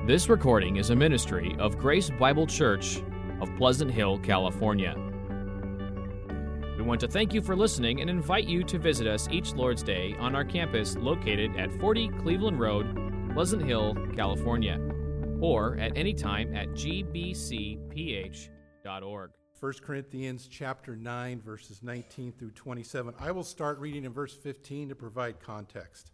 This recording is a ministry of Grace Bible Church of Pleasant Hill, California. We want to thank you for listening and invite you to visit us each Lord's Day on our campus located at 40 Cleveland Road, Pleasant Hill, California, or at any time at gbcph.org. 1 Corinthians chapter 9, verses 19 through 27. I will start reading in verse 15 to provide context.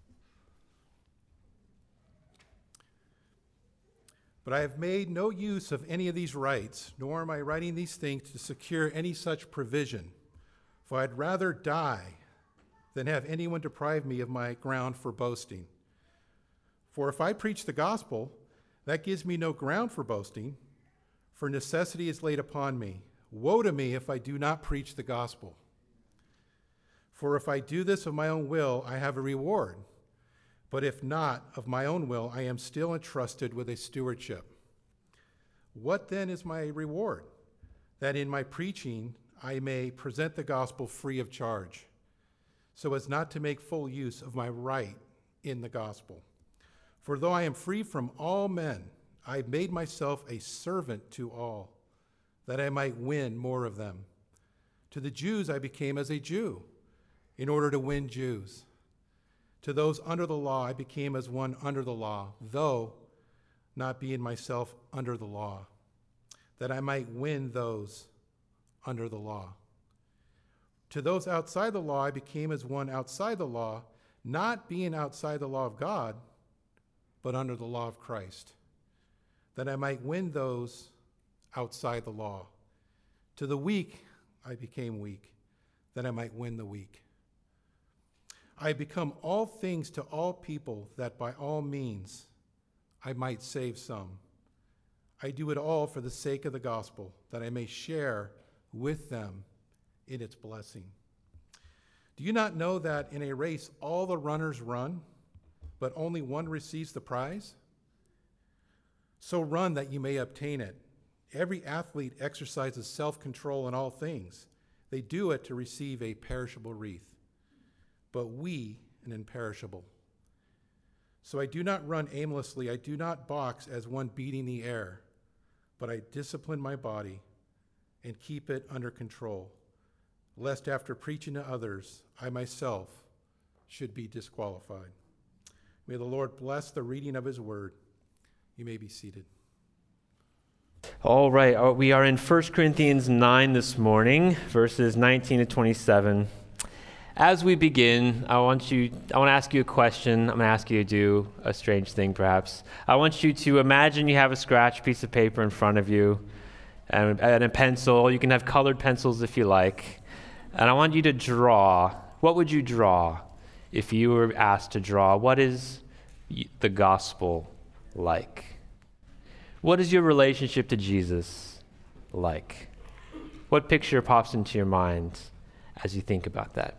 But I have made no use of any of these rights, nor am I writing these things to secure any such provision. For I'd rather die than have anyone deprive me of my ground for boasting. For if I preach the gospel, that gives me no ground for boasting, for necessity is laid upon me. Woe to me if I do not preach the gospel. For if I do this of my own will, I have a reward. But if not of my own will, I am still entrusted with a stewardship. What then is my reward? That in my preaching I may present the gospel free of charge, so as not to make full use of my right in the gospel. For though I am free from all men, I have made myself a servant to all, that I might win more of them. To the Jews I became as a Jew, in order to win Jews. To those under the law, I became as one under the law, though not being myself under the law, that I might win those under the law. To those outside the law, I became as one outside the law, not being outside the law of God, but under the law of Christ, that I might win those outside the law. To the weak, I became weak, that I might win the weak. I become all things to all people, that by all means I might save some. I do it all for the sake of the gospel, that I may share with them in its blessing. Do you not know that in a race all the runners run, but only one receives the prize? So run that you may obtain it. Every athlete exercises self-control in all things. They do it to receive a perishable wreath, but we an imperishable. So I do not run aimlessly. I do not box as one beating the air, but I discipline my body and keep it under control, lest after preaching to others, I myself should be disqualified. May the Lord bless the reading of his word. You may be seated. All right, we are in 1 Corinthians 9 this morning, verses 19 to 27. As we begin, I want to ask you a question. I'm going to ask you to do a strange thing, perhaps. I want you to imagine you have a scratch piece of paper in front of you and a pencil. You can have colored pencils if you like. And I want you to draw. What would you draw if you were asked to draw? What is the gospel like? What is your relationship to Jesus like? What picture pops into your mind as you think about that?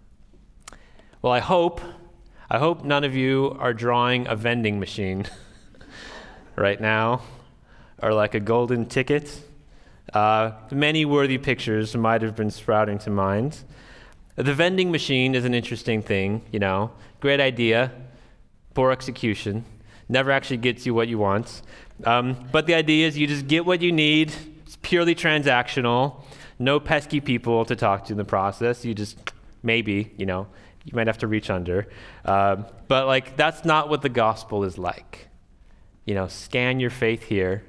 Well, I hope none of you are drawing a vending machine right now, or like a golden ticket. Many worthy pictures might have been sprouting to mind. The vending machine is an interesting thing, great idea, poor execution, never actually gets you what you want. But the idea is you just get what you need. It's purely transactional, no pesky people to talk to in the process. You just, maybe, you might have to reach under. But that's not what the gospel is like. Scan your faith here,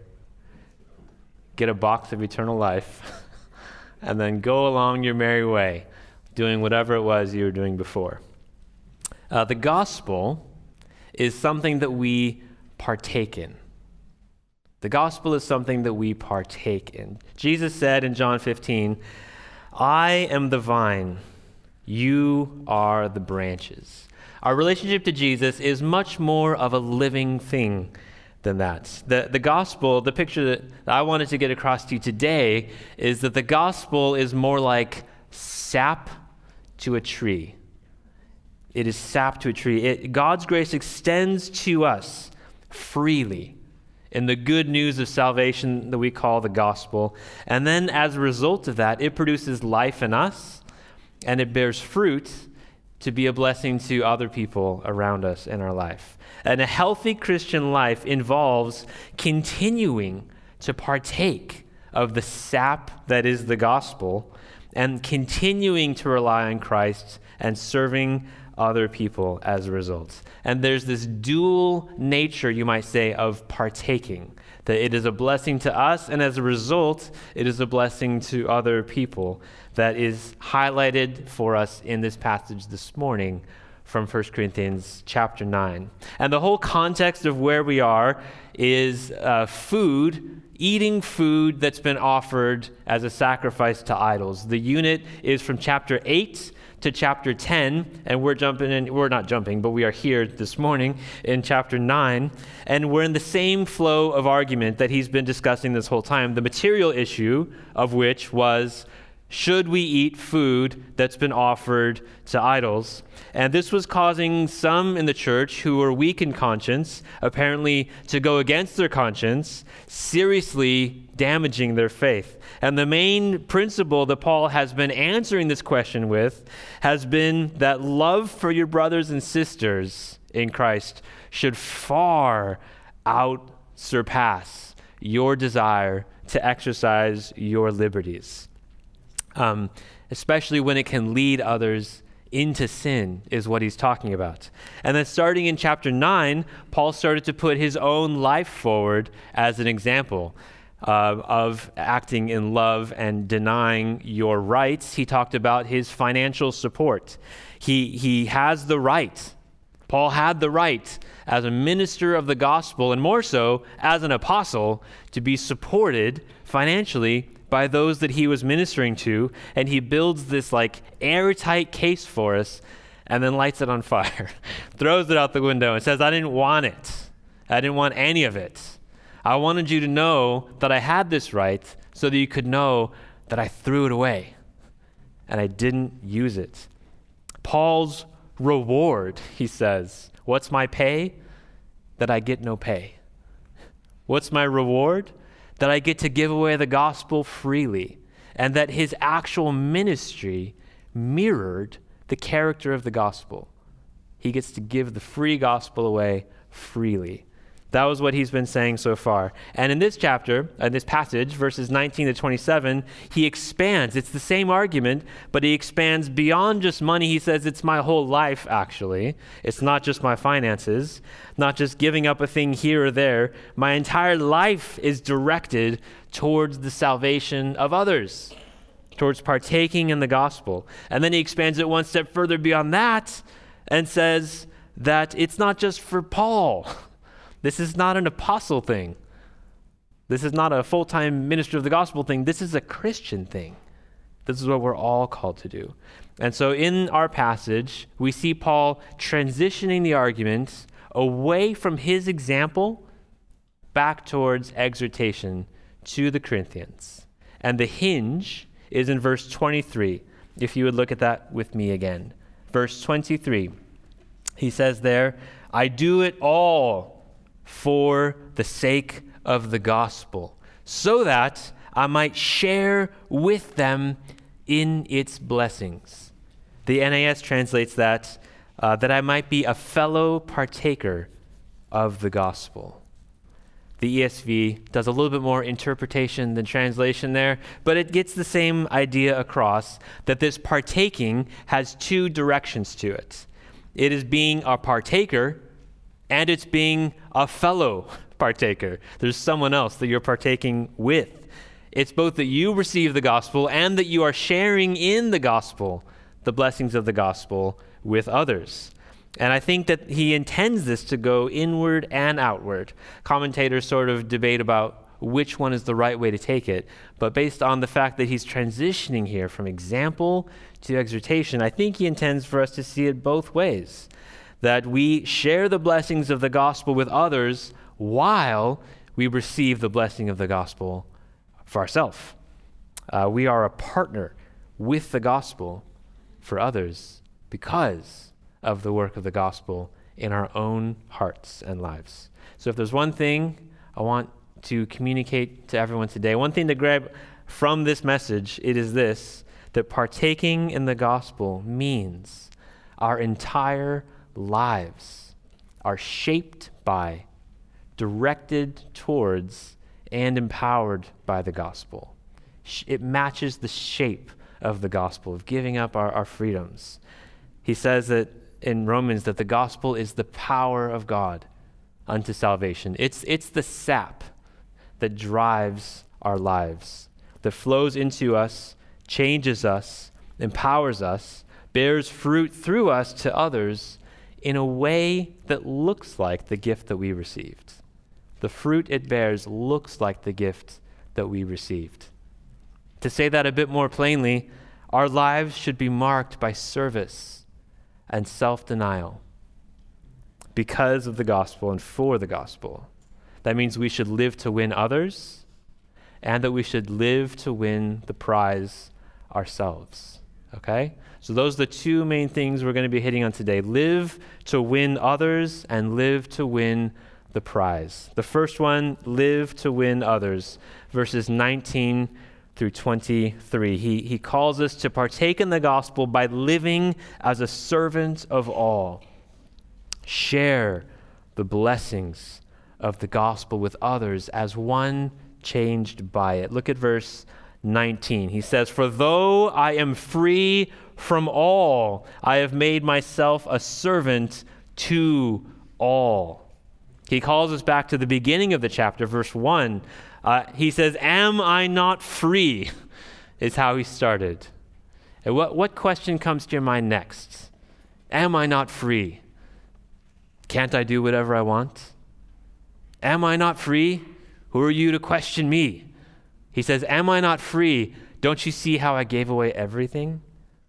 get a box of eternal life, and then go along your merry way, doing whatever it was you were doing before. The gospel is something that we partake in. The gospel is something that we partake in. Jesus said in John 15, I am the vine, you are the branches. Our relationship to Jesus is much more of a living thing than that. The gospel, the picture that I wanted to get across to you today is that the gospel is more like sap to a tree. It is sap to a tree. God's grace extends to us freely in the good news of salvation that we call the gospel. And then as a result of that, it produces life in us, and it bears fruit to be a blessing to other people around us in our life. And a healthy Christian life involves continuing to partake of the sap that is the gospel and continuing to rely on Christ and serving other people as a result. And there's this dual nature, you might say, of partaking, that it is a blessing to us, and as a result, it is a blessing to other people, that is highlighted for us in this passage this morning from 1 Corinthians chapter 9. And the whole context of where we are is eating food that's been offered as a sacrifice to idols. The unit is from chapter 8 to chapter 10, and we're not jumping, but we are here this morning in chapter 9, and we're in the same flow of argument that he's been discussing this whole time, the material issue of which was, should we eat food that's been offered to idols? And this was causing some in the church who were weak in conscience, apparently to go against their conscience, seriously damaging their faith. And the main principle that Paul has been answering this question with has been that love for your brothers and sisters in Christ should far surpass your desire to exercise your liberties. Especially when it can lead others into sin, is what he's talking about. And then starting in chapter 9, Paul started to put his own life forward as an example of acting in love and denying your rights. He talked about his financial support. He has the right. Paul had the right as a minister of the gospel, and more so as an apostle, to be supported financially by those that he was ministering to, and he builds this airtight case for us and then lights it on fire, throws it out the window and says, I didn't want it. I didn't want any of it. I wanted you to know that I had this right so that you could know that I threw it away and I didn't use it. Paul's reward, he says, what's my pay? That I get no pay. What's my reward? That I get to give away the gospel freely, and that his actual ministry mirrored the character of the gospel. He gets to give the free gospel away freely. That was what he's been saying so far. And in this chapter, this passage, verses 19 to 27, he expands. It's the same argument, but he expands beyond just money. He says, it's my whole life, actually. It's not just my finances, not just giving up a thing here or there. My entire life is directed towards the salvation of others, towards partaking in the gospel. And then he expands it one step further beyond that and says that it's not just for Paul. This is not an apostle thing. This is not a full-time minister of the gospel thing. This is a Christian thing. This is what we're all called to do. And so in our passage, we see Paul transitioning the argument away from his example back towards exhortation to the Corinthians. And the hinge is in verse 23. If you would look at that with me again. Verse 23. He says there, I do it all for the sake of the gospel, so that I might share with them in its blessings. The NAS translates that I might be a fellow partaker of the gospel. The ESV does a little bit more interpretation than translation there, but it gets the same idea across, that this partaking has two directions to it. It is being a partaker, and it's being a fellow partaker. There's someone else that you're partaking with. It's both that you receive the gospel and that you are sharing in the gospel, the blessings of the gospel, with others. And I think that he intends this to go inward and outward. Commentators sort of debate about which one is the right way to take it, but based on the fact that he's transitioning here from example to exhortation, I think he intends for us to see it both ways. That we share the blessings of the gospel with others while we receive the blessing of the gospel for ourselves. We are a partner with the gospel for others because of the work of the gospel in our own hearts and lives. So if there's one thing I want to communicate to everyone today, one thing to grab from this message, it is this, that partaking in the gospel means our entire lives are shaped by, directed towards, and empowered by the gospel. It matches the shape of the gospel, of giving up our freedoms. He says that in Romans that the gospel is the power of God unto salvation. It's the sap that drives our lives, that flows into us, changes us, empowers us, bears fruit through us to others in a way that looks like the gift that we received. The fruit it bears looks like the gift that we received. To say that a bit more plainly, our lives should be marked by service and self-denial because of the gospel and for the gospel. That means we should live to win others and that we should live to win the prize ourselves. Okay? So those are the two main things we're going to be hitting on today. Live to win others and live to win the prize. The first one, live to win others, verses 19 through 23. He calls us to partake in the gospel by living as a servant of all. Share the blessings of the gospel with others as one changed by it. Look at verse 19. He says, "For though I am free from all, I have made myself a servant to all." He calls us back to the beginning of the chapter, verse 1. He says, "Am I not free?" is how he started. And what question comes to your mind next? Am I not free? Can't I do whatever I want? Am I not free? Who are you to question me? He says, am I not free? Don't you see how I gave away everything?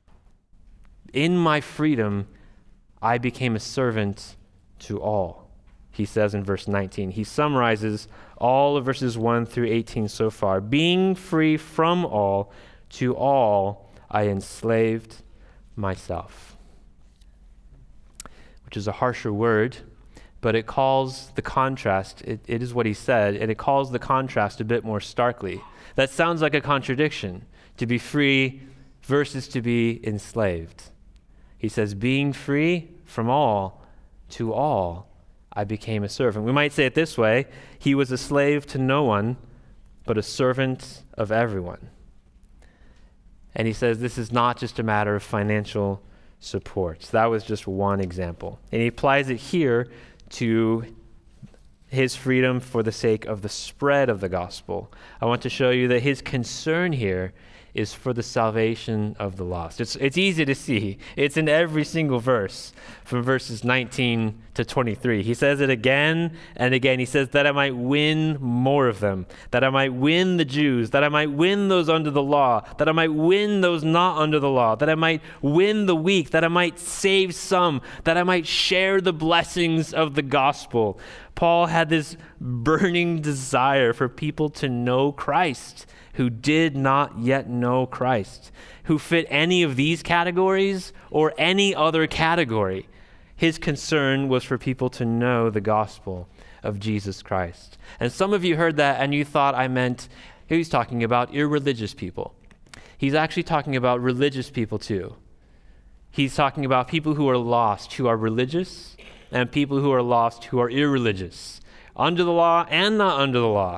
In my freedom, I became a servant to all, he says in verse 19. He summarizes all of verses 1 through 18 so far. Being free from all, to all I enslaved myself. Which is a harsher word, but it calls the contrast, it is what he said, and it calls the contrast a bit more starkly. That sounds like a contradiction, to be free versus to be enslaved. He says, being free from all, to all, I became a servant. We might say it this way, he was a slave to no one, but a servant of everyone. And he says this is not just a matter of financial support. That was just one example. And he applies it here to his freedom for the sake of the spread of the gospel. I want to show you that his concern here is for the salvation of the lost. It's easy to see. It's in every single verse from verses 19 to 23. He says it again and again. He says that I might win more of them, that I might win the Jews, that I might win those under the law, that I might win those not under the law, that I might win the weak, that I might save some, that I might share the blessings of the gospel. Paul had this burning desire for people to know Christ who did not yet know Christ, who fit any of these categories or any other category. His concern was for people to know the gospel of Jesus Christ. And some of you heard that and you thought I meant, he's talking about irreligious people. He's actually talking about religious people too. He's talking about people who are lost, who are religious, and people who are lost, who are irreligious, under the law and not under the law.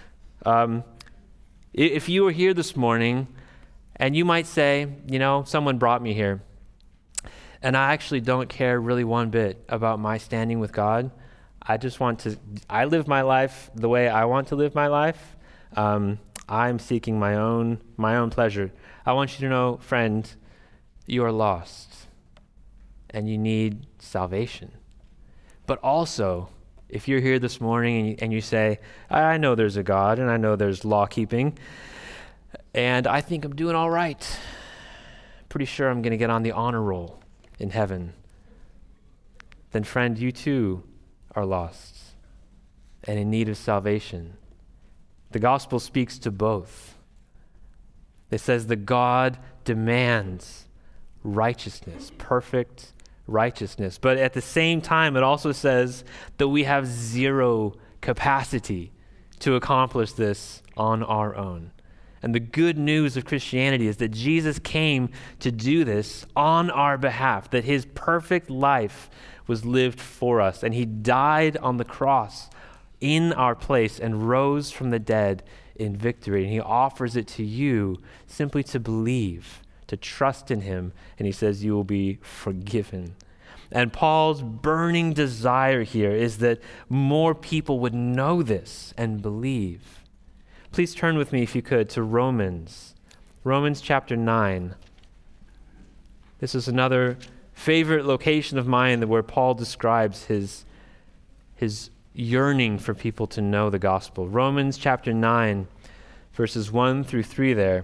If you were here this morning and you might say, you know, someone brought me here and I actually don't care really one bit about my standing with God. I live my life the way I want to live my life. I'm seeking my own pleasure. I want you to know, friend, you are lost and you need salvation. But also, if you're here this morning and you say, I know there's a God and I know there's law keeping and I think I'm doing all right. Pretty sure I'm going to get on the honor roll in heaven. Then friend, you too are lost and in need of salvation. The gospel speaks to both. It says that God demands righteousness, perfect righteousness. But at the same time, it also says that we have zero capacity to accomplish this on our own. And the good news of Christianity is that Jesus came to do this on our behalf, that his perfect life was lived for us, and he died on the cross in our place and rose from the dead in victory. And he offers it to you simply to believe, to trust in him, and he says you will be forgiven. And Paul's burning desire here is that more people would know this and believe. Please turn with me, if you could, to Romans chapter 9. This is another favorite location of mine where Paul describes his yearning for people to know the gospel. Romans chapter 9, verses 1 through 3 there.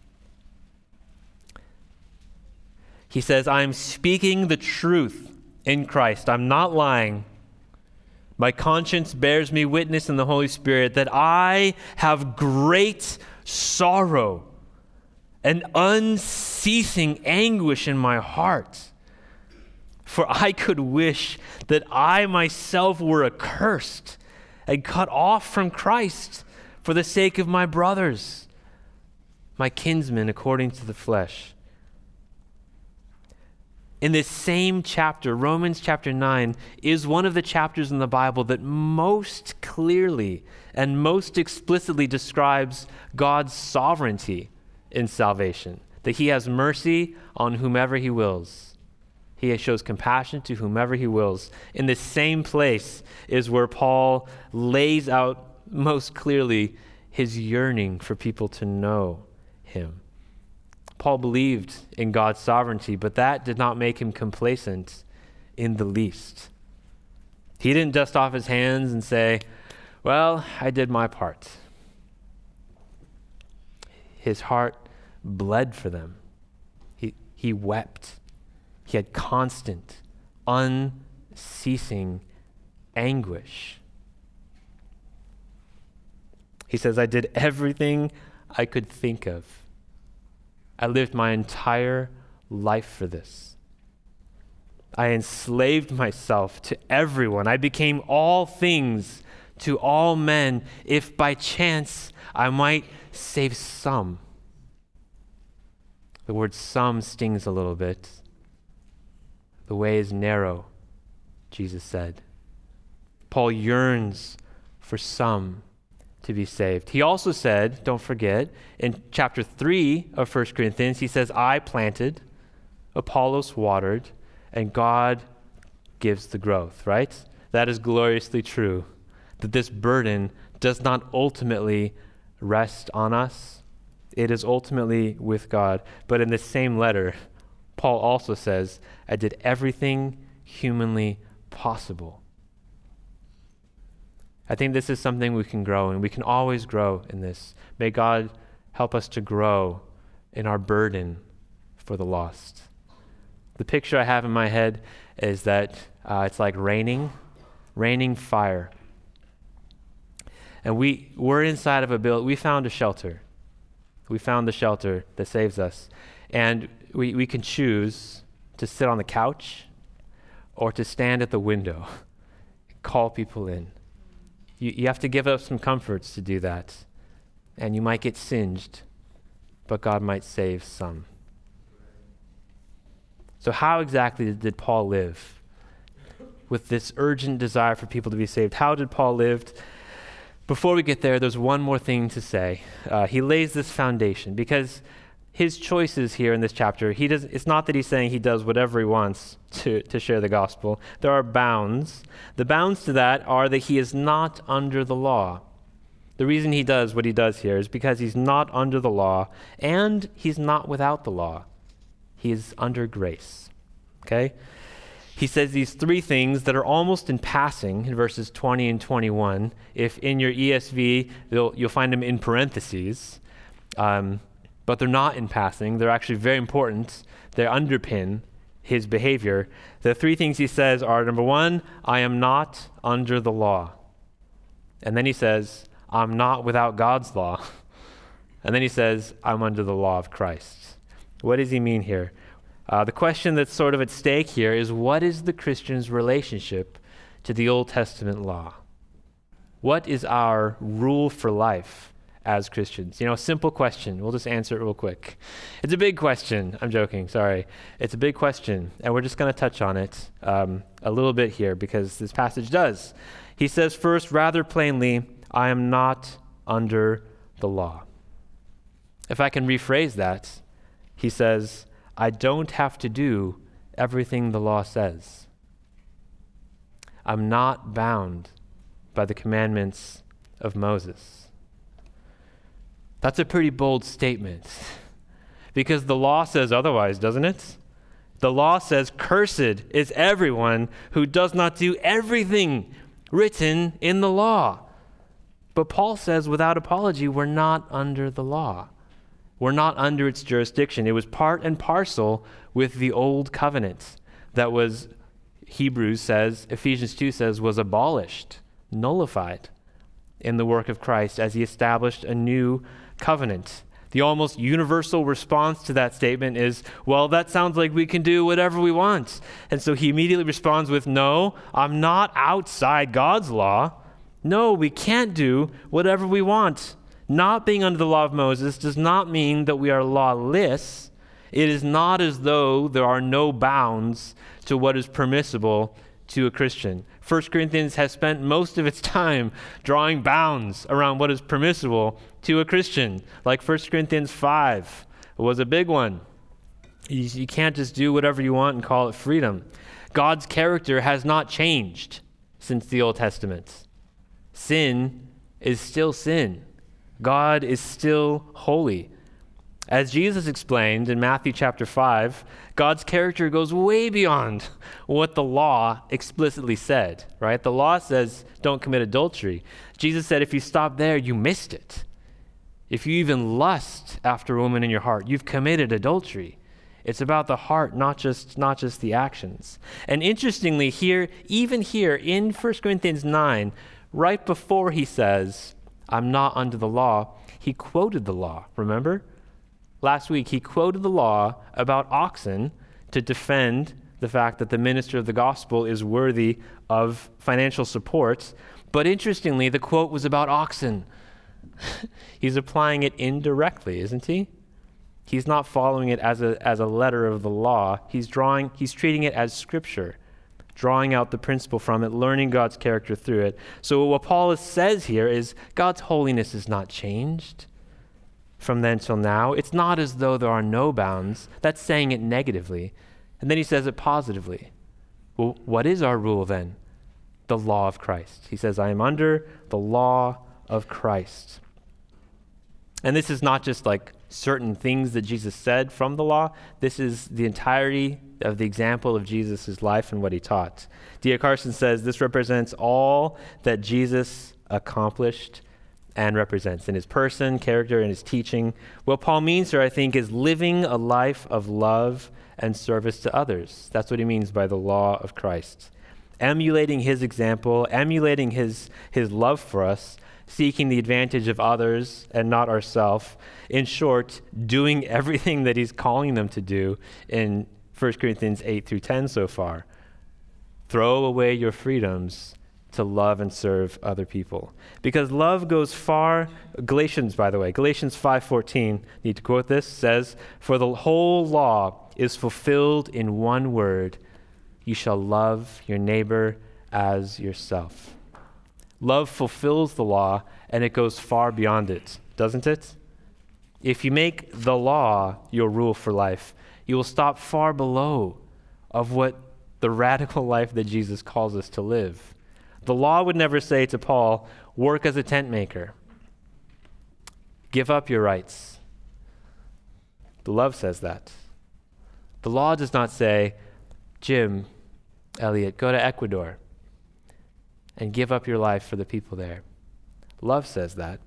He says, I am speaking the truth in Christ. I'm not lying. My conscience bears me witness in the Holy Spirit that I have great sorrow and unceasing anguish in my heart. For I could wish that I myself were accursed and cut off from Christ for the sake of my brothers, my kinsmen according to the flesh. In this same chapter, Romans chapter 9, is one of the chapters in the Bible that most clearly and most explicitly describes God's sovereignty in salvation, that he has mercy on whomever he wills. He shows compassion to whomever he wills. In this same place is where Paul lays out most clearly his yearning for people to know him. Paul believed in God's sovereignty, but that did not make him complacent in the least. He didn't dust off his hands and say, well, I did my part. His heart bled for them. He wept. He had constant, unceasing anguish. He says, I did everything I could think of. I lived my entire life for this. I enslaved myself to everyone. I became all things to all men, if by chance I might save some. The word some stings a little bit. The way is narrow, Jesus said. Paul yearns for some to be saved. He also said, don't forget, in chapter 3 of 1 Corinthians, he says, I planted, Apollos watered, and God gives the growth, right? That is gloriously true, that this burden does not ultimately rest on us. It is ultimately with God. But in the same letter, Paul also says, I did everything humanly possible. I think this is something we can grow in. We can always grow in this. May God help us to grow in our burden for the lost. The picture I have in my head is that it's like raining fire. And we're inside of a building. We found a shelter. We found the shelter that saves us. And we can choose to sit on the couch or to stand at the window, call people in. You have to give up some comforts to do that. And you might get singed, but God might save some. So how exactly did Paul live with this urgent desire for people to be saved? How did Paul live? Before we get there, there's one more thing to say. He lays this foundation because his choices here in this chapter, it's not that he's saying he does whatever he wants to share the gospel. There are bounds. The bounds to that are that he is not under the law. The reason he does what he does here is because he's not under the law and he's not without the law. He is under grace. Okay? He says these three things that are almost in passing in verses 20 and 21. If in your ESV, you'll find them in parentheses. But they're not in passing. They're actually very important. They underpin his behavior. The three things he says are, number one, I am not under the law. And then he says, I'm not without God's law. And then he says, I'm under the law of Christ. What does he mean here? The question that's sort of at stake here is, what is the Christian's relationship to the Old Testament law? What is our rule for life as Christians? A simple question. We'll just answer it real quick. It's a big question. I'm joking. Sorry. It's a big question, and we're just going to touch on it a little bit here because this passage does. He says first, rather plainly, I am not under the law. If I can rephrase that, he says, I don't have to do everything the law says. I'm not bound by the commandments of Moses. That's a pretty bold statement because the law says otherwise, doesn't it? The law says, cursed is everyone who does not do everything written in the law. But Paul says, without apology, we're not under the law. We're not under its jurisdiction. It was part and parcel with the old covenant that was, Ephesians 2 says, was abolished, nullified in the work of Christ as he established a new covenant. The almost universal response to that statement is, well, that sounds like we can do whatever we want. And so he immediately responds with, no, I'm not outside God's law. No, we can't do whatever we want. Not being under the law of Moses does not mean that we are lawless. It is not as though there are no bounds to what is permissible to a Christian. 1 Corinthians has spent most of its time drawing bounds around what is permissible to a Christian. Like 1 Corinthians 5 was a big one. You can't just do whatever you want and call it freedom. God's character has not changed since the Old Testament. Sin is still sin. God is still holy. As Jesus explained in Matthew chapter 5, God's character goes way beyond what the law explicitly said, right? The law says don't commit adultery. Jesus said if you stop there, you missed it. If you even lust after a woman in your heart, you've committed adultery. It's about the heart, not just the actions. And interestingly, even here in 1 Corinthians 9, right before he says, I'm not under the law, he quoted the law, remember? Last week, he quoted the law about oxen to defend the fact that the minister of the gospel is worthy of financial support. But interestingly, the quote was about oxen. He's applying it indirectly, isn't he? He's not following it as a letter of the law. He's treating it as scripture, drawing out the principle from it, learning God's character through it. So what Paul says here is God's holiness is not changed from then till now. It's not as though there are no bounds. That's saying it negatively. And then he says it positively. Well, what is our rule then? The law of Christ. He says, I am under the law of Christ. And this is not just like certain things that Jesus said from the law. This is the entirety of the example of Jesus' life and what he taught. D.A. Carson says this represents all that Jesus accomplished and represents in his person, character, and his teaching. What Paul means here, I think, is living a life of love and service to others. That's what he means by the law of Christ. Emulating his example, emulating his love for us, seeking the advantage of others and not ourselves. In short, doing everything that he's calling them to do in 1 Corinthians 8 through 10 so far. Throw away your freedoms to love and serve other people. Because love goes far. Galatians 5:14, need to quote this, says, for the whole law is fulfilled in one word, you shall love your neighbor as yourself. Love fulfills the law, and it goes far beyond it, doesn't it? If you make the law your rule for life, you will stop far below of what the radical life that Jesus calls us to live. The law would never say to Paul, work as a tent maker. Give up your rights. The love says that. The law does not say, Jim, Elliot, go to Ecuador and give up your life for the people there. Love says that.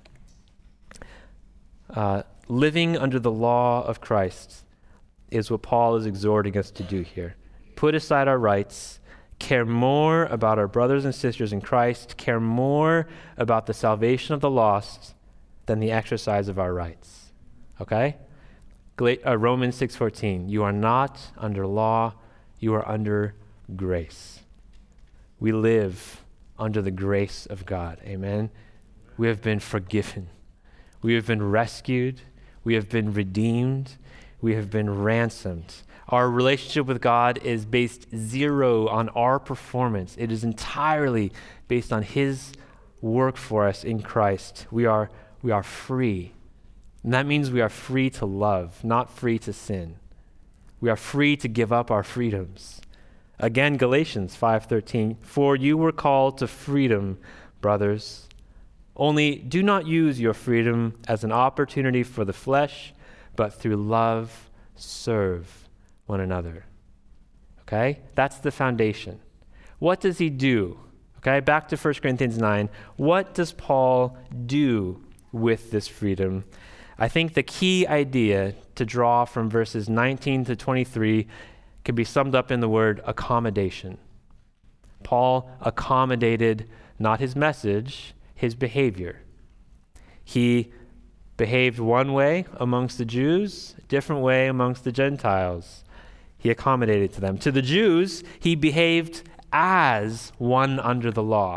Living under the law of Christ is what Paul is exhorting us to do here. Put aside our rights, care more about our brothers and sisters in Christ, care more about the salvation of the lost than the exercise of our rights. Okay? Romans 6:14, you are not under law, you are under grace. We live under the grace of God. Amen? We have been forgiven. We have been rescued. We have been redeemed. We have been ransomed. Our relationship with God is based zero on our performance. It is entirely based on his work for us in Christ. We are free. And that means we are free to love, not free to sin. We are free to give up our freedoms. Again, Galatians 5:13, "For you were called to freedom, brothers. Only do not use your freedom as an opportunity for the flesh, but through love serve one another." Okay? That's the foundation. What does he do? Okay, back to 1 Corinthians 9. What does Paul do with this freedom? I think the key idea to draw from verses 19 to 23 can be summed up in the word accommodation. Paul accommodated not his message, his behavior. He behaved one way amongst the Jews, a different way amongst the Gentiles. He accommodated to them. To the Jews, he behaved as one under the law.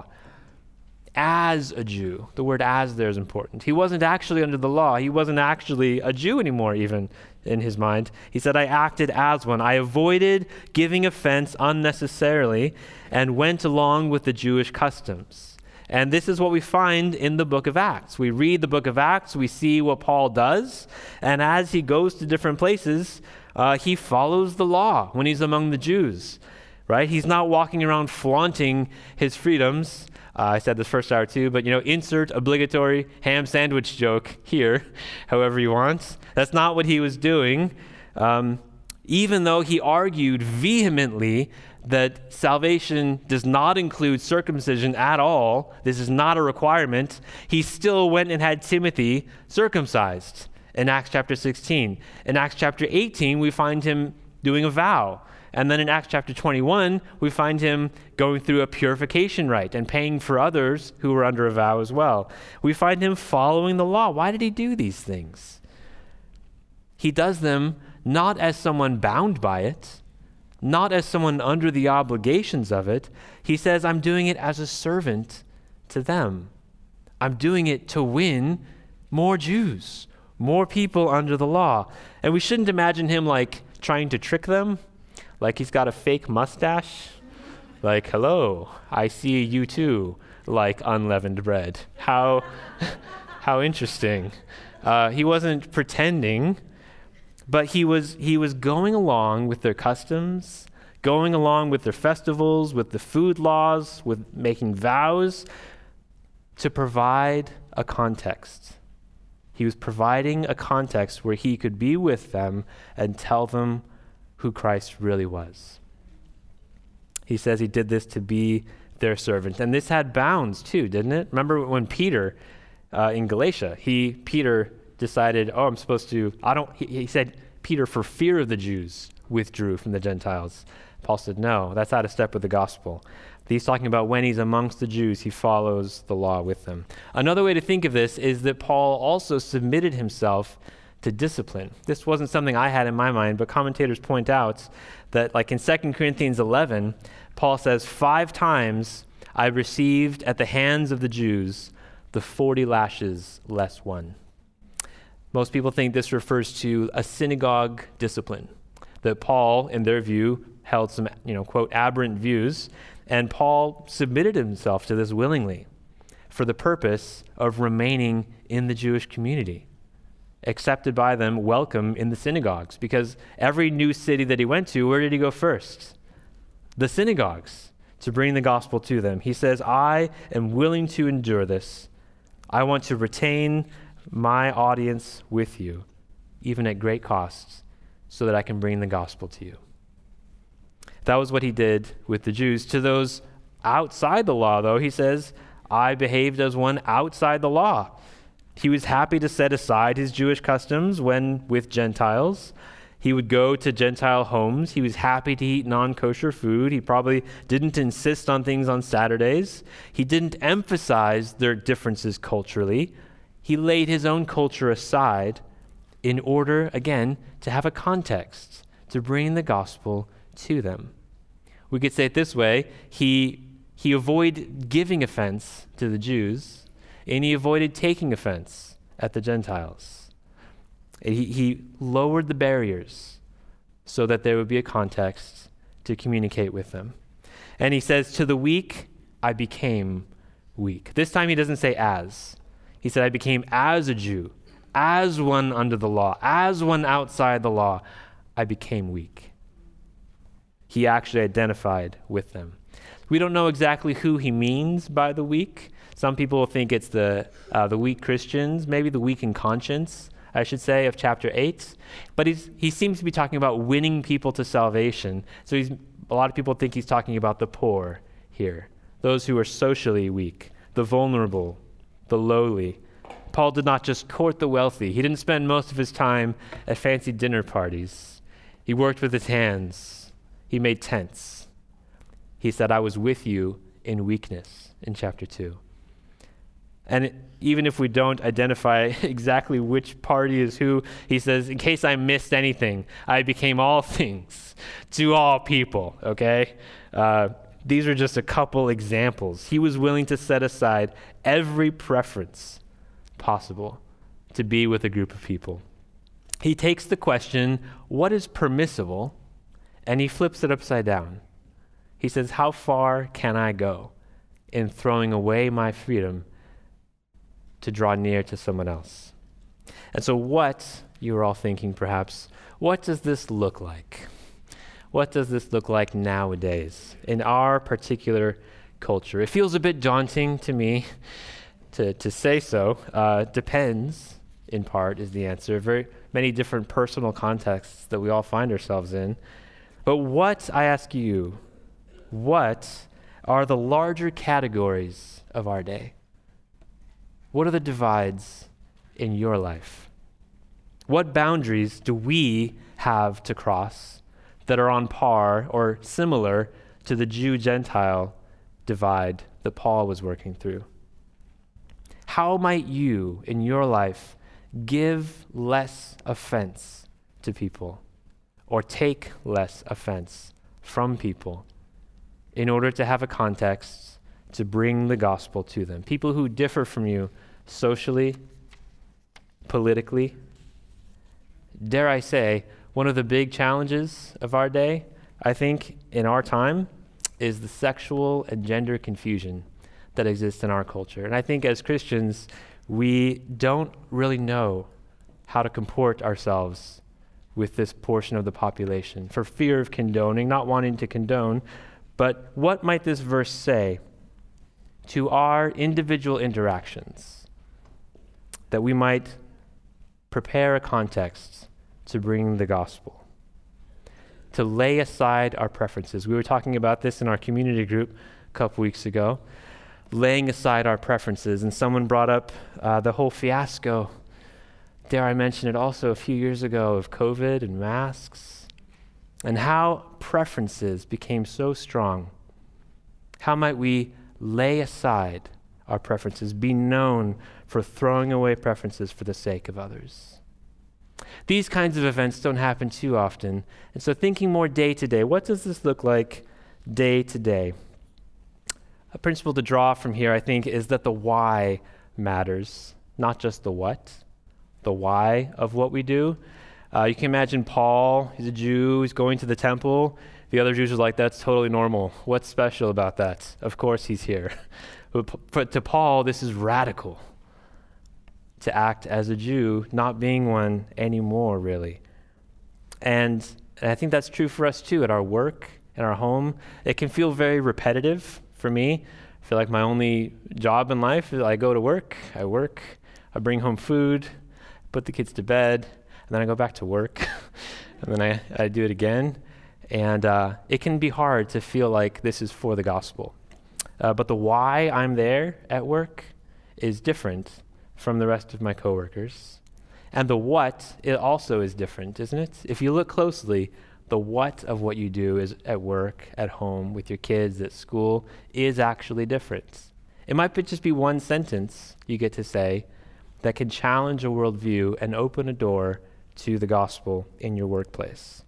As a Jew. The word as there is important. He wasn't actually under the law. He wasn't actually a Jew anymore, even in his mind. He said, "I acted as one. I avoided giving offense unnecessarily and went along with the Jewish customs." And this is what we find in the book of Acts. We read the book of Acts, we see what Paul does, and as he goes to different places, he follows the law when he's among the Jews, right? He's not walking around flaunting his freedoms. I said this first hour too, but insert obligatory ham sandwich joke here, however you want. That's not what he was doing. Even though he argued vehemently that salvation does not include circumcision at all, this is not a requirement, he still went and had Timothy circumcised in Acts chapter 16. In Acts chapter 18, we find him doing a vow. And then in Acts chapter 21, we find him going through a purification rite and paying for others who were under a vow as well. We find him following the law. Why did he do these things? He does them not as someone bound by it, not as someone under the obligations of it. He says, "I'm doing it as a servant to them. I'm doing it to win more Jews, more people under the law." And we shouldn't imagine him like trying to trick them. Like he's got a fake mustache. Like, "Hello, I see you too like unleavened bread." How interesting. He wasn't pretending, but he was going along with their customs, going along with their festivals, with the food laws, with making vows to provide a context. He was providing a context where he could be with them and tell them who Christ really was. He says he did this to be their servant. And this had bounds too, didn't it? Remember when Peter, in Galatia, Peter decided, he said, Peter, for fear of the Jews, withdrew from the Gentiles. Paul said, no, that's out of step with the gospel. He's talking about when he's amongst the Jews, he follows the law with them. Another way to think of this is that Paul also submitted himself to discipline. This wasn't something I had in my mind, but commentators point out that like in 2 Corinthians 11, Paul says, 5 times I received at the hands of the Jews the 40 lashes less one. Most people think this refers to a synagogue discipline, that Paul, in their view, held some, quote, aberrant views, and Paul submitted himself to this willingly for the purpose of remaining in the Jewish community, accepted by them, welcome in the synagogues, because every new city that he went to, where did he go first? The synagogues, to bring the gospel to them. He says, "I am willing to endure this. I want to retain my audience with you, even at great costs, so that I can bring the gospel to you." That was what he did with the Jews. To those outside the law, though, he says, "I behaved as one outside the law." He was happy to set aside his Jewish customs when with Gentiles. He would go to Gentile homes. He was happy to eat non-kosher food. He probably didn't insist on things on Saturdays. He didn't emphasize their differences culturally. He laid his own culture aside in order, again, to have a context, to bring the gospel to them. We could say it this way: he avoided giving offense to the Jews, and he avoided taking offense at the Gentiles. He lowered the barriers so that there would be a context to communicate with them. And he says, to the weak, I became weak. This time he doesn't say as. He said, I became as a Jew, as one under the law, as one outside the law. I became weak. He actually identified with them. We don't know exactly who he means by the weak. Some people think it's the weak Christians, maybe the weak in conscience, I should say, of chapter 8. But he seems to be talking about winning people to salvation. So a lot of people think he's talking about the poor here, those who are socially weak, the vulnerable, the lowly. Paul did not just court the wealthy. He didn't spend most of his time at fancy dinner parties. He worked with his hands. He made tents. He said, I was with you in weakness in chapter 2. And even if we don't identify exactly which party is who, he says, in case I missed anything, I became all things to all people, okay? These are just a couple examples. He was willing to set aside every preference possible to be with a group of people. He takes the question, what is permissible, and he flips it upside down. He says, how far can I go in throwing away my freedom to draw near to someone else? And so what, you are all thinking perhaps, what does this look like? What does this look like nowadays in our particular culture? It feels a bit daunting to me to say so. Depends, in part, is the answer. Very many different personal contexts that we all find ourselves in. But what, I ask you, what are the larger categories of our day? What are the divides in your life? What boundaries do we have to cross that are on par or similar to the Jew-Gentile divide that Paul was working through? How might you, in your life, give less offense to people or take less offense from people in order to have a context to bring the gospel to them? People who differ from you socially, politically. Dare I say, one of the big challenges of our day, I think, in our time, is the sexual and gender confusion that exists in our culture. And I think as Christians, we don't really know how to comport ourselves with this portion of the population for fear of condoning, not wanting to condone. But what might this verse say to our individual interactions that we might prepare a context to bring the gospel, to lay aside our preferences? We were talking about this in our community group a couple weeks ago, laying aside our preferences, and someone brought up the whole fiasco, dare I mention it also, a few years ago of COVID and masks, and how preferences became so strong. How might we lay aside our preferences, be known for throwing away preferences for the sake of others? These kinds of events don't happen too often. And so thinking more day to day, what does this look like day to day? A principle to draw from here, I think, is that the why matters, not just the what, the why of what we do. You can imagine Paul, he's a Jew, he's going to the temple. The other Jews are like, that's totally normal. What's special about that? Of course he's here. But to Paul, this is radical, to act as a Jew, not being one anymore, really. And I think that's true for us too, at our work, in our home. It can feel very repetitive for me. I feel like my only job in life is I go to work, I bring home food, put the kids to bed, and then I go back to work, and then I do it again. And it can be hard to feel like this is for the gospel. But the why I'm there at work is different from the rest of my coworkers. And the what, it also is different, isn't it? If you look closely, the what of what you do is at work, at home, with your kids, at school, is actually different. It might just be one sentence you get to say that can challenge a worldview and open a door to the gospel in your workplace.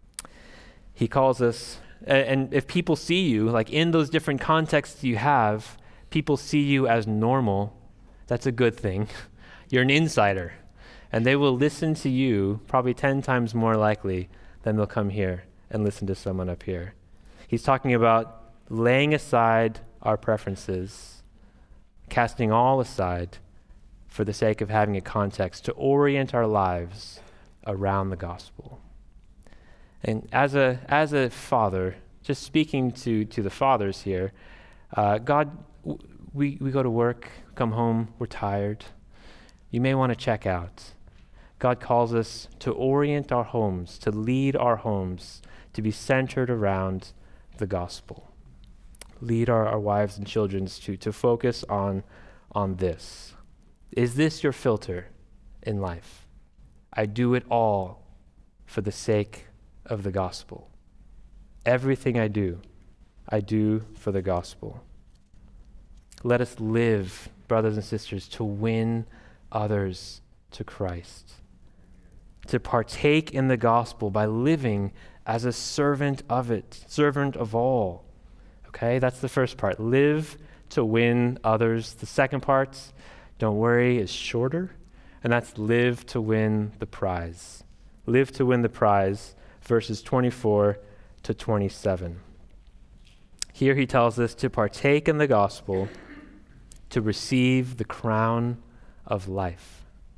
He calls us, and if people see you, like in those different contexts you have, people see you as normal, that's a good thing. You're an insider. And they will listen to you probably 10 times more likely than they'll come here and listen to someone up here. He's talking about laying aside our preferences, casting all aside for the sake of having a context to orient our lives around the gospel. And as a father, just speaking to the fathers here, God, we go to work, come home, we're tired. You may want to check out. God calls us to orient our homes, to lead our homes, to be centered around the gospel. Lead our wives and children to focus on this. Is this your filter in life? I do it all for the sake of the gospel. Everything I do for the gospel. Let us live, brothers and sisters, to win others to Christ. To partake in the gospel by living as a servant of it, servant of all. Okay, that's the first part. Live to win others. The second part, don't worry, is shorter, and that's live to win the prize. Live to win the prize, verses 24 to 27. Here he tells us to partake in the gospel, to receive the crown of life.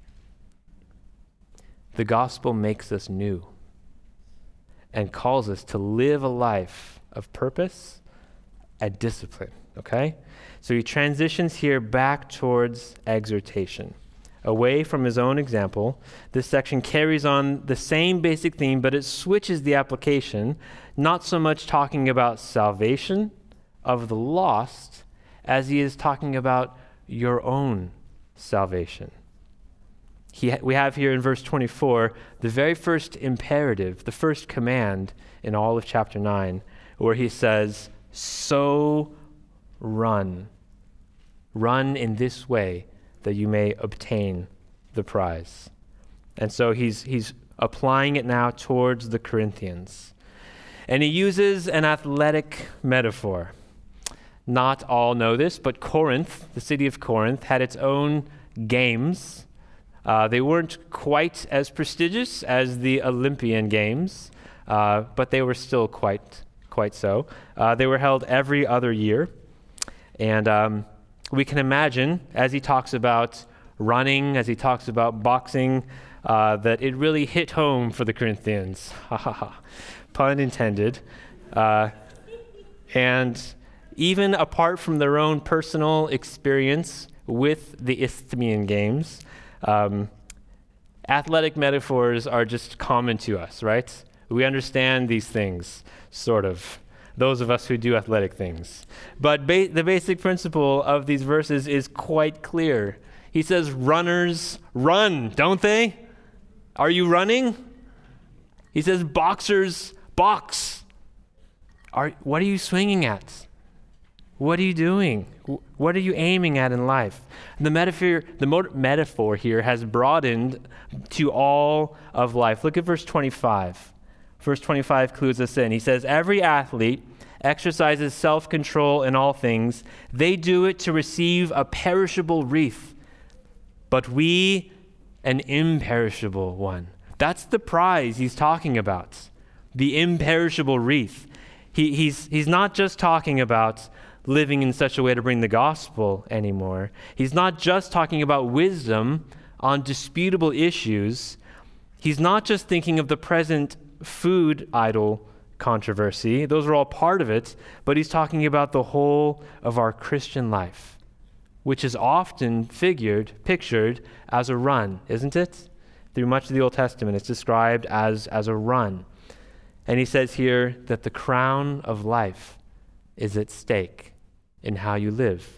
The gospel makes us new and calls us to live a life of purpose and discipline, okay? So he transitions here back towards exhortation. Away from his own example, this section carries on the same basic theme, but it switches the application, not so much talking about salvation of the lost as he is talking about your own salvation. We have here in verse 24 the very first imperative, the first command in all of chapter 9, where he says, so run. Run in this way that you may obtain the prize. And so he's applying it now towards the Corinthians. And he uses an athletic metaphor. Not all know this, but Corinth, the city of Corinth, had its own games. They weren't quite as prestigious as the Olympian Games, but they were still quite so. They were held every other year. And we can imagine, as he talks about running, as he talks about boxing, that it really hit home for the Corinthians. Pun intended. And even apart from their own personal experience with the Isthmian Games, athletic metaphors are just common to us, right? We understand these things, sort of, those of us who do athletic things. But the basic principle of these verses is quite clear. He says, runners run, don't they? Are you running? He says, boxers box. What are you swinging at? What are you doing? What are you aiming at in life? The metaphor here has broadened to all of life. Look at verse 25. Verse 25 clues us in. He says, every athlete exercises self-control in all things. They do it to receive a perishable wreath, but we an imperishable one. That's the prize he's talking about, the imperishable wreath. He's not just talking about living in such a way to bring the gospel anymore. He's not just talking about wisdom on disputable issues. He's not just thinking of the present food idol controversy. Those are all part of it, but he's talking about the whole of our Christian life, which is often pictured as a run, isn't it? Through much of the Old Testament, it's described as a run. And he says here that the crown of life is at stake in how you live.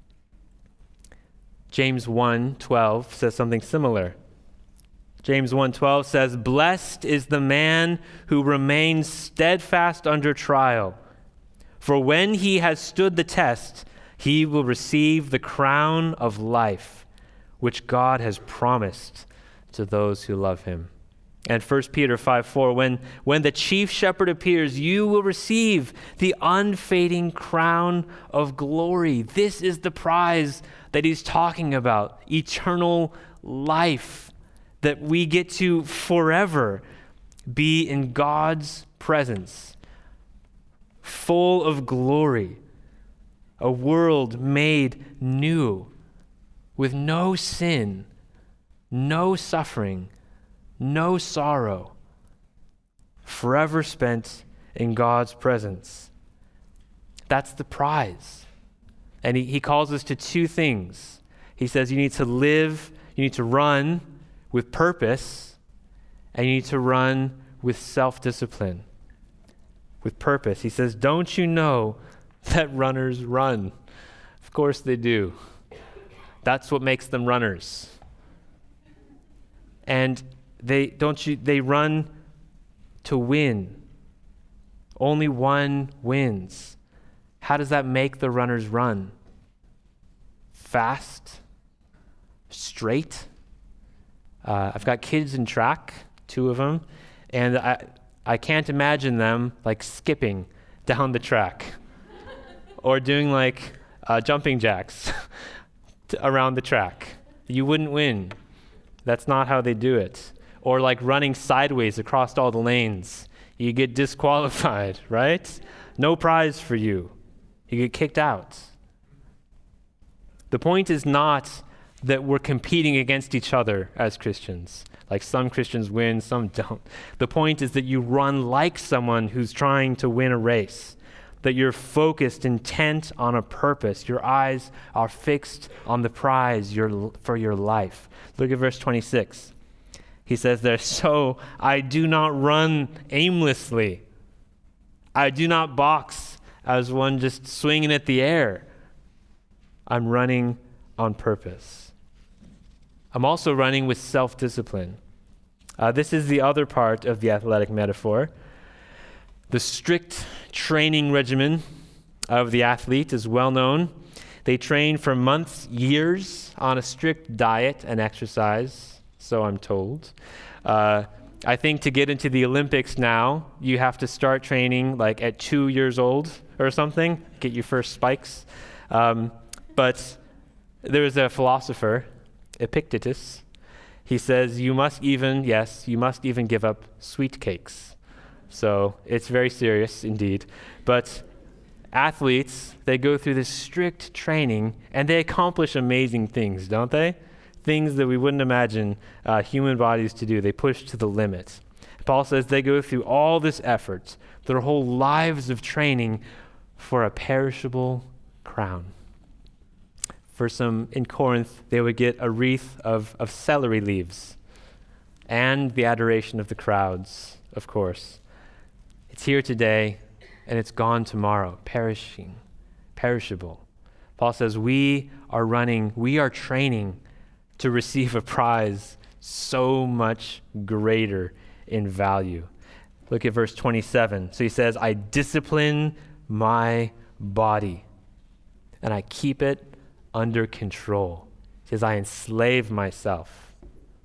James 1:12 says something similar. James 1:12 says, blessed is the man who remains steadfast under trial, for when he has stood the test, he will receive the crown of life, which God has promised to those who love him. And 1 Peter 5:4, when the chief shepherd appears, you will receive the unfading crown of glory. This is the prize that he's talking about, eternal life, that we get to forever be in God's presence, full of glory, a world made new, with no sin, no suffering, no sorrow, forever spent in God's presence. That's the prize. And he calls us to two things. He says you need to live, you need to run with purpose, and you need to run with self-discipline, with purpose. He says, don't you know that runners run? Of course they do. That's what makes them runners. And they run to win. Only one wins. How does that make the runners run? Fast, straight. I've got kids in track, 2 of them, and I can't imagine them like skipping down the track or doing like jumping jacks around the track. You wouldn't win. That's not how they do it. Or like running sideways across all the lanes. You get disqualified, right? No prize for you. You get kicked out. The point is not that we're competing against each other as Christians. Like some Christians win, some don't. The point is that you run like someone who's trying to win a race, that you're focused, intent on a purpose. Your eyes are fixed on the prize for your life. Look at verse 26. He says there, so I do not run aimlessly. I do not box as one just swinging at the air. I'm running on purpose. I'm also running with self-discipline. This is the other part of the athletic metaphor. The strict training regimen of the athlete is well known. They train for months, years on a strict diet and exercise, so I'm told. I think to get into the Olympics now, you have to start training like at 2 years old or something, get your first spikes. But there was a philosopher, Epictetus. He says you must even give up sweet cakes. So it's very serious indeed. But athletes, they go through this strict training and they accomplish amazing things, don't they? Things that we wouldn't imagine human bodies to do. They push to the limit. Paul says they go through all this effort, their whole lives of training for a perishable crown. For some in Corinth, they would get a wreath of celery leaves and the adoration of the crowds, of course. It's here today and it's gone tomorrow, perishable. Paul says we are training to receive a prize so much greater in value. Look at verse 27. So he says, I discipline my body and I keep it under control. He says, I enslave myself.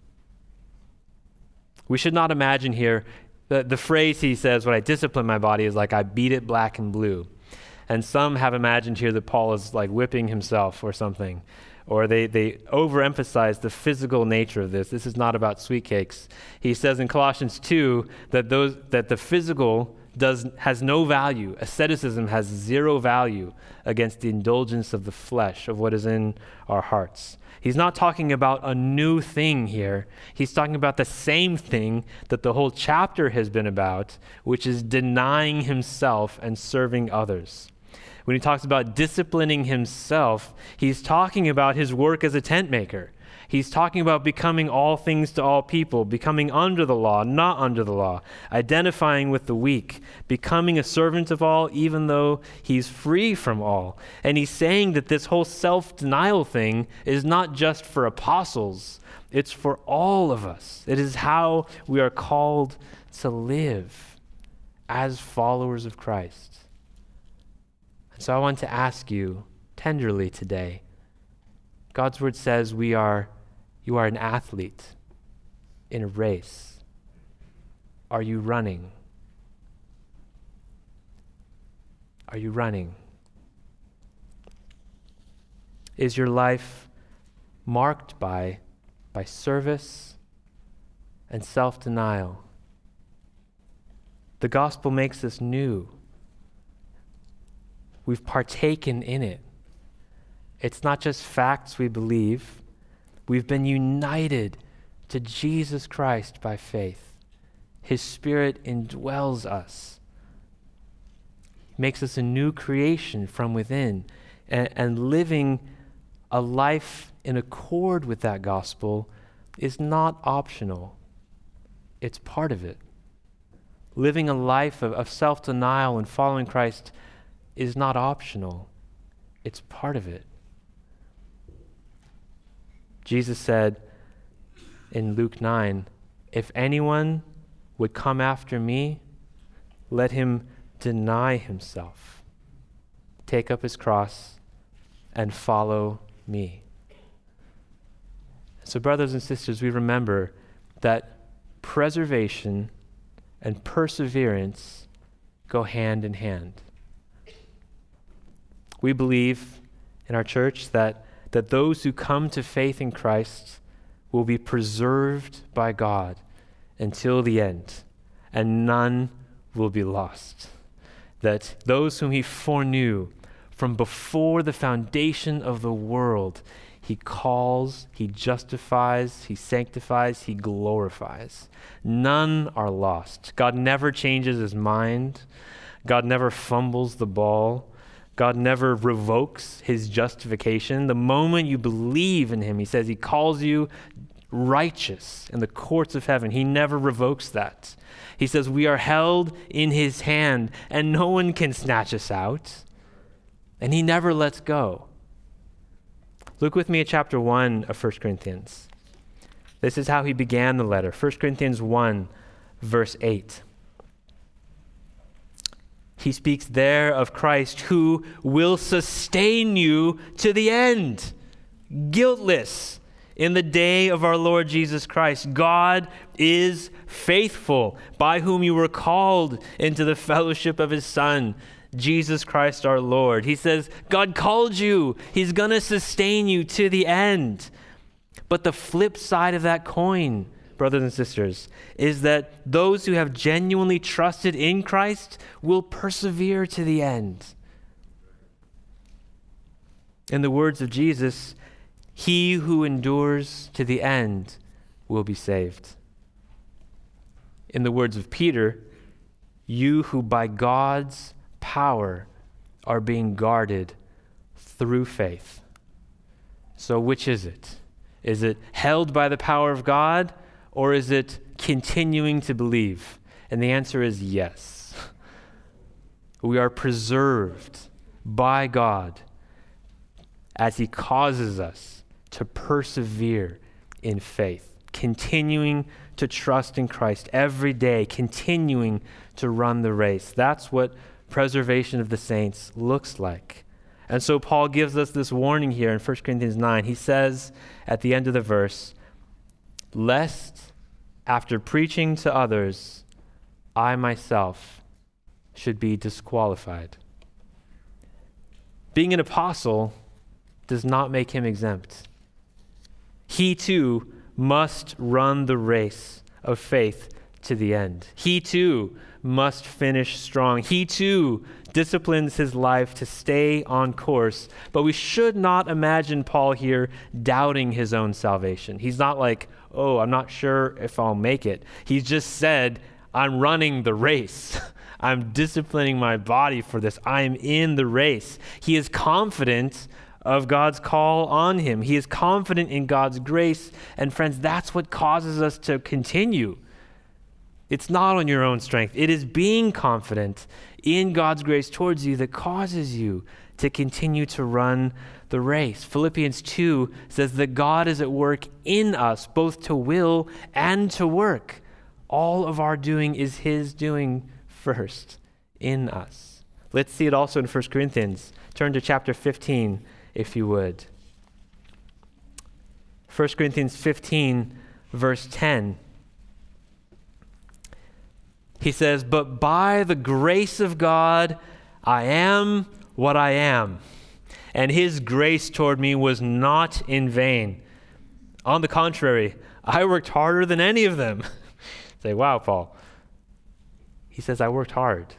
We should not imagine here, the phrase he says, when I discipline my body, is like I beat it black and blue. And some have imagined here that Paul is like whipping himself or something. Or they overemphasize the physical nature of this. This is not about sweet cakes. He says in Colossians 2 that the physical has no value. Asceticism has zero value against the indulgence of the flesh, of what is in our hearts. He's not talking about a new thing here. He's talking about the same thing that the whole chapter has been about, which is denying himself and serving others. When he talks about disciplining himself, he's talking about his work as a tent maker. He's talking about becoming all things to all people, becoming under the law, not under the law, identifying with the weak, becoming a servant of all, even though he's free from all. And he's saying that this whole self-denial thing is not just for apostles, it's for all of us. It is how we are called to live as followers of Christ. And so I want to ask you tenderly today, God's word says you are an athlete in a race. are you running? Are you running? Is your life marked by service and self-denial? The gospel makes us new. We've partaken in it. It's not just facts we believe. We've been united to Jesus Christ by faith. His Spirit indwells us, makes us a new creation from within, and living a life in accord with that gospel is not optional. It's part of it. Living a life of self-denial and following Christ is not optional. It's part of it. Jesus said in Luke 9, if anyone would come after me, let him deny himself, take up his cross, and follow me. So, brothers and sisters, we remember that preservation and perseverance go hand in hand. We believe in our church that those who come to faith in Christ will be preserved by God until the end, and none will be lost. That those whom he foreknew from before the foundation of the world, he calls, he justifies, he sanctifies, he glorifies. None are lost. God never changes his mind. God never fumbles the ball. God never revokes his justification. The moment you believe in him, he says he calls you righteous in the courts of heaven. He never revokes that. He says we are held in his hand and no one can snatch us out. And he never lets go. Look with me at chapter 1 of 1 Corinthians. This is how he began the letter. 1 Corinthians 1, verse 8. He speaks there of Christ who will sustain you to the end, guiltless, in the day of our Lord Jesus Christ. God is faithful, by whom you were called into the fellowship of his Son, Jesus Christ our Lord. He says, God called you. He's going to sustain you to the end. But the flip side of that coin, brothers and sisters, is that those who have genuinely trusted in Christ will persevere to the end. In the words of Jesus, he who endures to the end will be saved. In the words of Peter, you who by God's power are being guarded through faith. So which is it? Is it held by the power of God, or is it continuing to believe? And the answer is yes. We are preserved by God as he causes us to persevere in faith, continuing to trust in Christ every day, continuing to run the race. That's what preservation of the saints looks like. And so Paul gives us this warning here in 1 Corinthians 9. He says at the end of the verse, lest after preaching to others, I myself should be disqualified. Being an apostle does not make him exempt. He too must run the race of faith to the end. He too must finish strong. He too disciplines his life to stay on course. But we should not imagine Paul here doubting his own salvation. He's not like, oh, I'm not sure if I'll make it. He's just said, I'm running the race. I'm disciplining my body for this. I'm in the race. He is confident of God's call on him. He is confident in God's grace. And friends, that's what causes us to continue. It's not on your own strength. It is being confident in God's grace towards you that causes you to continue to run the race. Philippians 2 says that God is at work in us, both to will and to work. All of our doing is his doing first in us. Let's see it also in 1 Corinthians. Turn to chapter 15, if you would. 1 Corinthians 15, verse 10. He says, "But by the grace of God, I am what I am. And his grace toward me was not in vain. On the contrary, I worked harder than any of them." Say, wow, Paul. He says, I worked hard.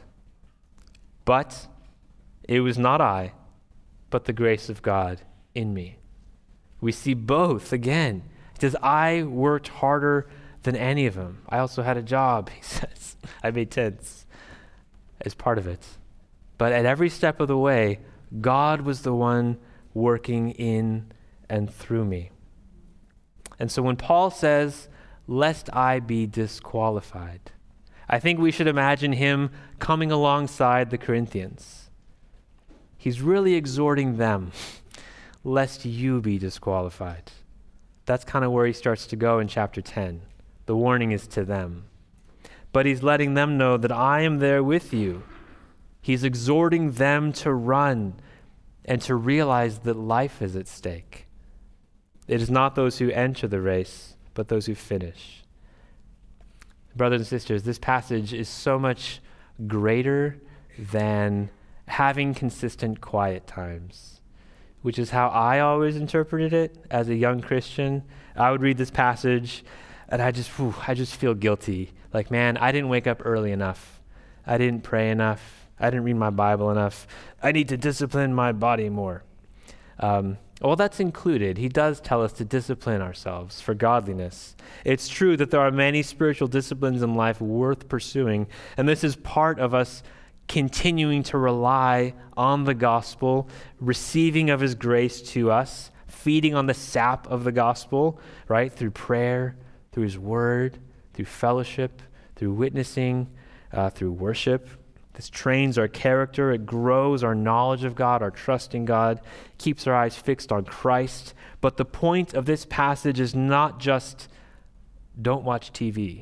But it was not I, but the grace of God in me. We see both again. He says, I worked harder than any of them. I also had a job, he says. I made tents as part of it. But at every step of the way, God was the one working in and through me. And so when Paul says, "Lest I be disqualified," I think we should imagine him coming alongside the Corinthians. He's really exhorting them, lest you be disqualified. That's kind of where he starts to go in chapter 10. The warning is to them. But he's letting them know that I am there with you. He's exhorting them to run and to realize that life is at stake. It is not those who enter the race, but those who finish. Brothers and sisters, this passage is so much greater than having consistent quiet times, which is how I always interpreted it as a young Christian. I would read this passage and I just feel guilty. Like, man, I didn't wake up early enough. I didn't pray enough. I didn't read my Bible enough. I need to discipline my body more. Well, that's included. He does tell us to discipline ourselves for godliness. It's true that there are many spiritual disciplines in life worth pursuing, and this is part of us continuing to rely on the gospel, receiving of his grace to us, feeding on the sap of the gospel, right? Through prayer, through his word, through fellowship, through witnessing, through worship. This trains our character. It grows our knowledge of God, our trust in God, keeps our eyes fixed on Christ. But the point of this passage is not just don't watch TV.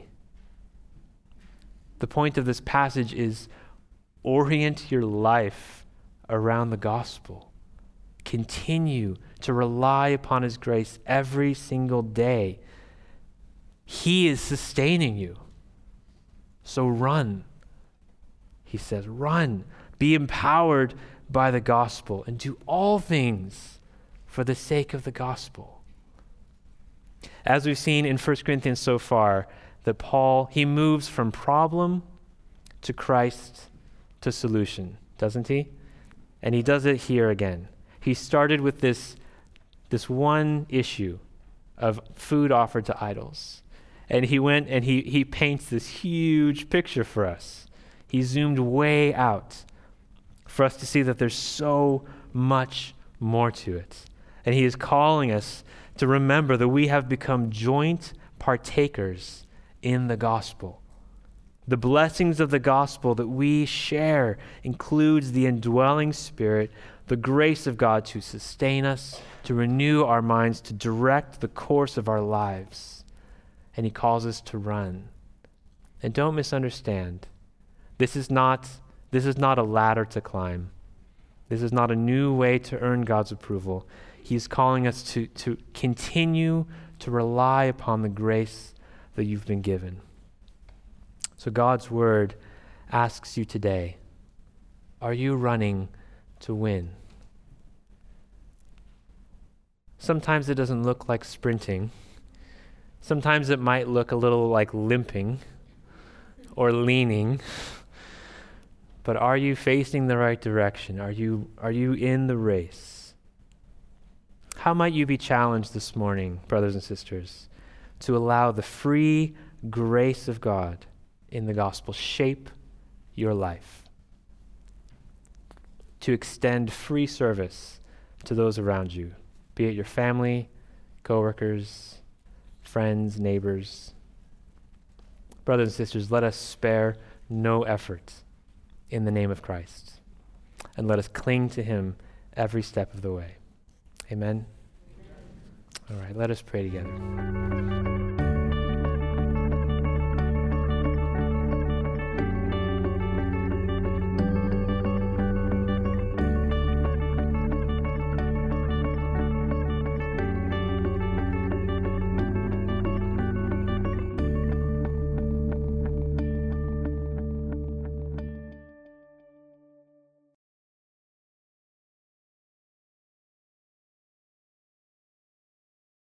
The point of this passage is orient your life around the gospel. Continue to rely upon his grace every single day. He is sustaining you. So run. He says, run, be empowered by the gospel, and do all things for the sake of the gospel. As we've seen in 1 Corinthians so far, that Paul, he moves from problem to Christ to solution, doesn't he? And he does it here again. He started with this one issue of food offered to idols. And he went and he paints this huge picture for us. He zoomed way out for us to see that there's so much more to it. And he is calling us to remember that we have become joint partakers in the gospel. The blessings of the gospel that we share includes the indwelling Spirit, the grace of God to sustain us, to renew our minds, to direct the course of our lives. And he calls us to run. And don't misunderstand. This is not a ladder to climb. This is not a new way to earn God's approval. He's calling us to continue to rely upon the grace that you've been given. So God's word asks you today, are you running to win? Sometimes it doesn't look like sprinting. Sometimes it might look a little like limping or leaning. But are you facing the right direction? Are you in the race? How might you be challenged this morning, brothers and sisters, to allow the free grace of God in the gospel shape your life? To extend free service to those around you, be it your family, coworkers, friends, neighbors. Brothers and sisters, let us spare no effort in the name of Christ, and let us cling to him every step of the way. Amen? All right, let us pray together.